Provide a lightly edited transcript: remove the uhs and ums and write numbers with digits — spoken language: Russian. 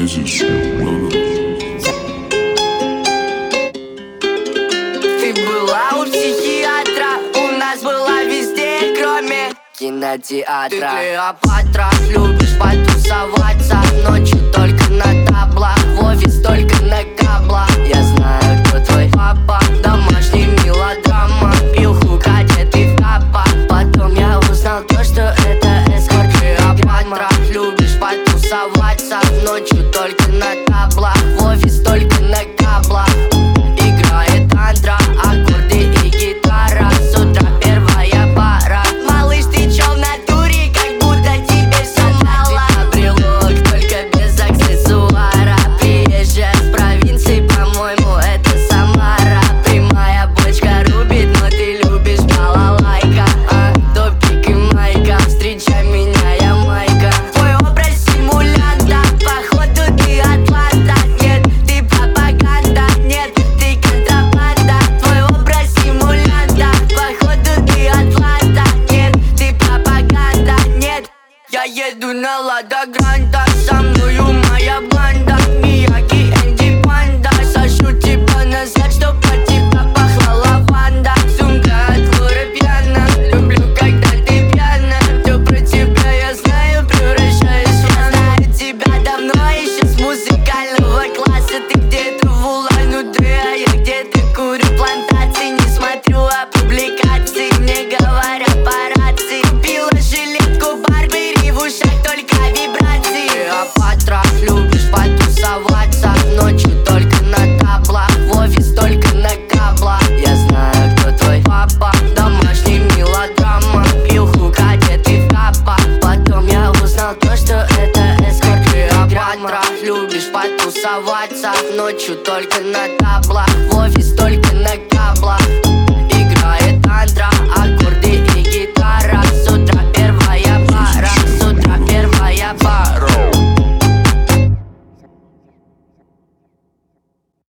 This is true. Ты была у психиатра, у нас была везде, кроме кинотеатра. Ты Клеопатра, любишь потусоваться ночью только на таблах, в офис только на каблах. Я знаю, кто твой папа, домашний мелодрама, пил хук, одетый в капа. Потом я узнал то, что это эскорт. Клеопатра, любишь потусоваться ночью только на таблах, в офис только на каблах. Играет андра, аккорды и гитара, с утра первая пара. Малыш, ты чё в натуре, как будто тебе всё мало. Брелок, только без аксессуара. Приезжая с провинции, по-моему, это Самара. Прямая бочка рубит, но ты любишь балалайка. Топик и майка, встречай меня, я майка. Твой образ симулянта, походу ты Атланта. Нет, ты пропаганда, нет, ты контрабанда. Твой образ симулянта, походу ты Атланта. Нет, ты пропаганда, нет. Я еду на Лада Гранта, со мною моя банда. Мияги, Энди, Панда. Сашу тебя назад, чтоб от тебя пахла лаванда. Сумка от вора пьяна, люблю, когда ты пьяна. Все про тебя я знаю, превращаюсь в я знаю тебя давно, еще с музыкального класса. Ты где-то в Улан-Удэ, а я где-то курю плантации. Не смотрю публикации, мне говорят по рации. Купила жилетку Барбери, в ушах только вибрации. Клеопатра, любишь потусоваться ночью только на таблах, в офис только на каблах. Я знаю, кто твой папа, домашний мелодрама, пил хук, одетый в капа. Потом я узнал то, что это эскорт. Клеопатра, любишь потусоваться ночью только на таблах, в офис только на каблах.